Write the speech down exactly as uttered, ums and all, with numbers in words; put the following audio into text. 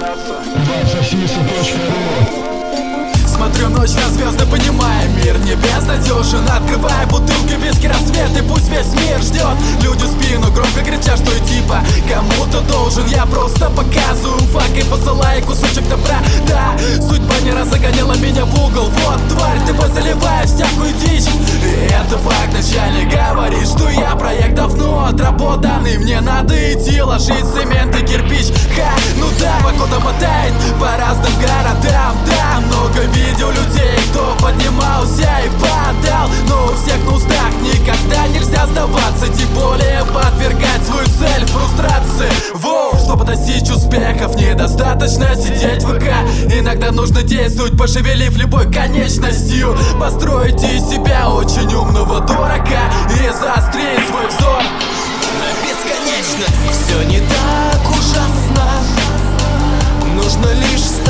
Смотрю ночь на звезды, понимая, мир не безнадежен. Открывая бутылки виски, рассвет, и пусть весь мир ждет. Люди в спину громко кричат, что и типа кому-то должен. Я просто показываю факт и посылаю кусочек добра. Да, судьба не раз загоняла меня в угол. Вот, тварь, ты заливаешь всякую дичь. И это факт, начальник говорит, что я проект давно отработанный. Мне надо идти ложить цемент и кирпич. Ха, ну да, погода мотает по разным городам. Да, много видел людей, кто поднимался и падал. Но у всех на устах никогда нельзя сдаваться, тем более подвергать свою цель фрустрации. Воу, чтобы достичь успехов, недостаточно сидеть в ВК. Иногда нужно действовать, пошевелив любой конечностью. Построить из себя очень умного дурака и заострить свой взор на бесконечность. Все не так ужасно, нужно лишь